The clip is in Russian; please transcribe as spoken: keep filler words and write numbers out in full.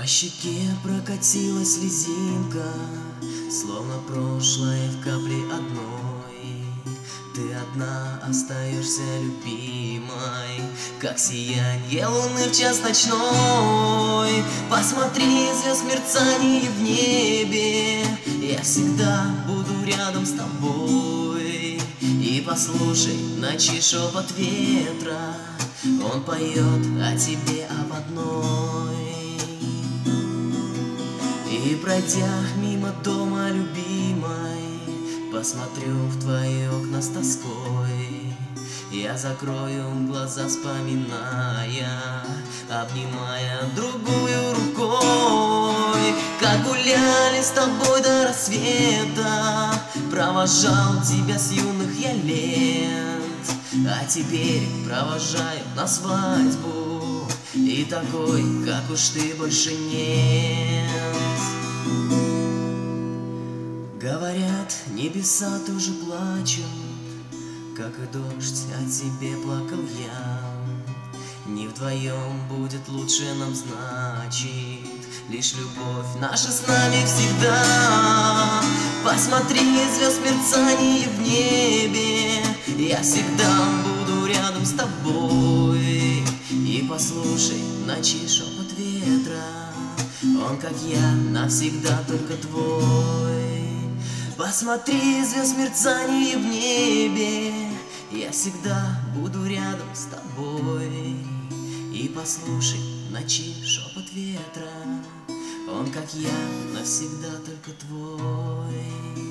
щеке прокатилась слезинка, словно прошлое в капле одной. Ты одна остаешься любимой, как сиянье луны в час ночной. Посмотри, звезд мерцание в небе, я всегда буду рядом с тобой. И послушай ночи шепот ветра, он поет о тебе об одной. И пройдя мимо дома любимой, посмотрю в твои окна с тоской. Я закрою глаза, вспоминая, обнимая другую рукой. Как гуляли с тобой до рассвета, провожал тебя с юных я лет. А теперь провожаю на свадьбу, и такой, как уж ты, больше нет. Говорят, небеса тоже плачут, как и дождь о тебе плакал я. Не вдвоем будет лучше нам, значит, лишь любовь наша с нами всегда. Посмотри, звезд мерцание в небе, я всегда буду рядом с тобой. И послушай ночи шепот ветра, он, как я, навсегда только твой. Посмотри, звезд мерцание в небе, я всегда буду рядом с тобой. И послушай ночи шепот ветра, он, как я, навсегда только твой.